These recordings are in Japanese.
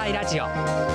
災ラジオ。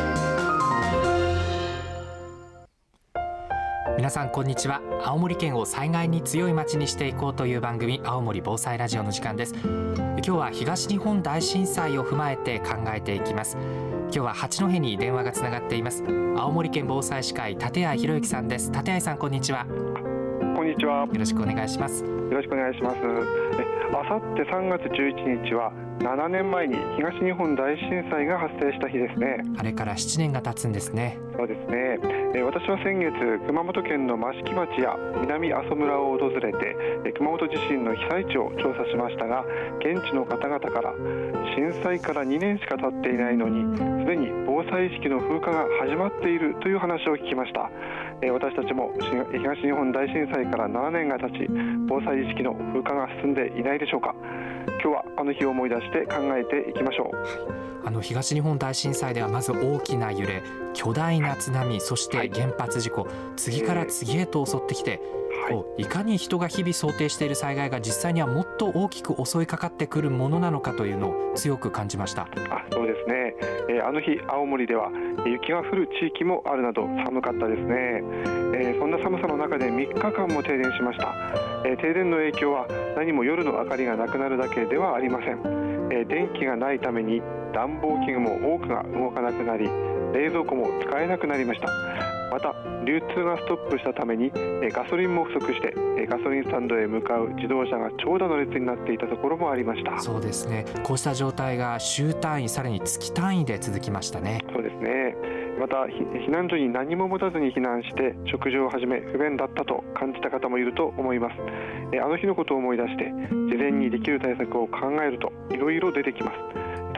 皆さんこんにちは。青森県を災害に強い町にしていこうという番組、青森防災ラジオの時間です。今日は東日本大震災を踏まえて考えていきます。今日は八戸に電話がつながっています。青森県防災士会立谷博之さんです。立谷さん、こんにちは。 こんにちは。 よろしくお願いします。 よろしくお願いします。あさって3月11日は7年前に東日本大震災が発生した日ですね。 あれから7年が経つんですね。 そうですね。私は先月熊本県の益城町や南阿蘇村を訪れて熊本地震の被災地を調査しましたが、現地の方々から震災から2年しか経っていないのにすでに防災意識の風化が始まっているという話を聞きました。私たちも東日本大震災から7年が経ち、防災意識の風化が進んでいないでしょうか。今日はあの日を思い出して考えていきましょう。 東日本大震災ではまず大きな揺れ、巨大な津波、そして原発事故、次から次へと襲ってきて、いかに人が日々想定している災害が実際にはもっと大きく襲いかかってくるものなのかというのを強く感じました。 そうですね。あの日青森では雪が降る地域もあるなど寒かったですね。そんな寒さの中で3日間も停電しました。停電の影響は何も夜の明かりがなくなるだけではありません。電気がないために暖房器具も多くが動かなくなり、冷蔵庫も使えなくなりました。また流通がストップしたためにガソリンも不足して、ガソリンスタンドへ向かう自動車が長蛇の列になっていたところもありました。 そうですね。こうした状態が週単位、さらに月単位で続きましたね。 そうですね。また避難所に何も持たずに避難して食事を始め不便だったと感じた方もいると思います。あの日のことを思い出して事前にできる対策を考えるといろいろ出てきます。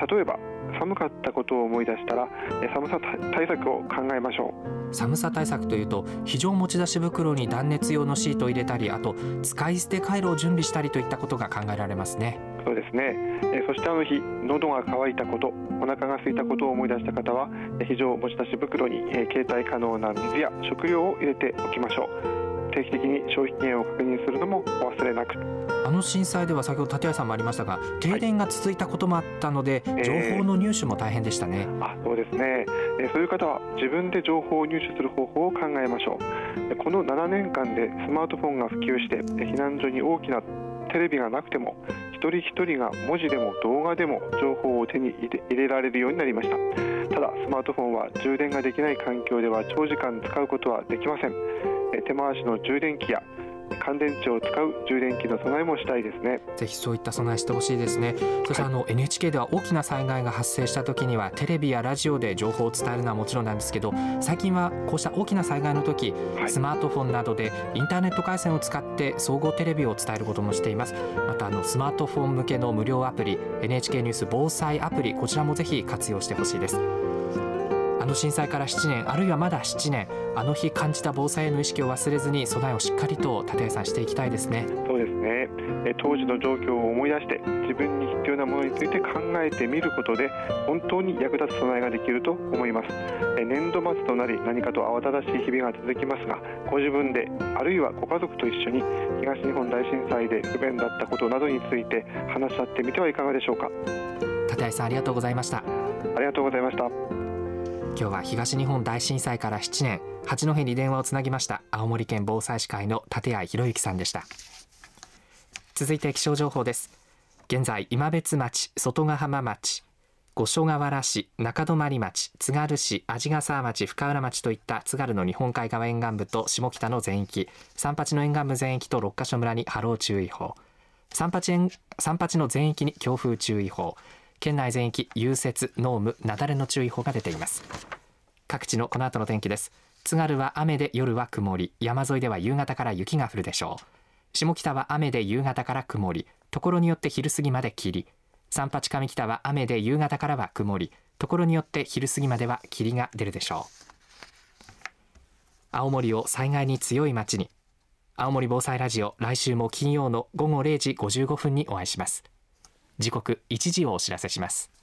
例えば寒かったことを思い出したら寒さ対策を考えましょう。 寒さ対策というと、非常持ち出し袋に断熱用のシートを入れたり、あと使い捨てカイロを準備したりといったことが考えられますね。 そうですね。そしてあの日喉が渇いたこと、お腹が空いたことを思い出した方は非常持ち出し袋に携帯可能な水や食料を入れておきましょう。定期的に消費期限を確認するのもお忘れなく。 あの震災では先ほど立谷さんもありましたが、停電が続いたこともあったので、情報の入手も大変でしたね。 そうですね。そういう方は自分で情報を入手する方法を考えましょう。この7年間でスマートフォンが普及して避難所に大きなテレビがなくても一人一人が文字でも動画でも情報を手に入れられるようになりました。ただスマートフォンは充電ができない環境では長時間使うことはできません。手回しの充電器や乾電池を使う充電器の備えもしたいですね。 ぜひそういった備えしてほしいですね。そしてNHK では大きな災害が発生した時にはテレビやラジオで情報を伝えるのはもちろんなんですけど、最近はこうした大きな災害の時、スマートフォンなどでインターネット回線を使って総合テレビを伝えることもしています。またスマートフォン向けの無料アプリ NHK ニュース防災アプリ、こちらもぜひ活用してほしいです。あの震災から7年、あるいはまだ7年、あの日感じた防災への意識を忘れずに備えをしっかりと立谷さんしていきたいですね。 そうですね。当時の状況を思い出して自分に必要なものについて考えてみることで本当に役立つ備えができると思います。年度末となり何かと慌ただしい日々が続きますが、ご自分であるいはご家族と一緒に東日本大震災で不便だったことなどについて話し合ってみてはいかがでしょうか。 立谷さん、ありがとうございました。 ありがとうございました。 今日は東日本大震災から7年、八戸に電話をつなぎました青森県防災士会の立谷博之さんでした。続いて気象情報です。現在今別町、外ヶ浜町、五所川原市、中泊町、津軽市、鰺ヶ沢町、深浦町といった津軽の日本海側沿岸部と下北の全域、三八の沿岸部全域と六ヶ所村に波浪注意報、三八の全域に強風注意報、県内全域融雪、濃霧、雪崩の注意報が出ています。各地のこの後の天気です。津軽は雨で夜は曇り、山沿いでは夕方から雪が降るでしょう。下北は雨で夕方から曇り、ところによって昼過ぎまで霧。三八上北は雨で夕方からは曇り、ところによって昼過ぎまでは霧が出るでしょう。青森を災害に強い町に。青森防災ラジオ、来週も金曜の午後0時55分にお会いします。時刻1時をお知らせします。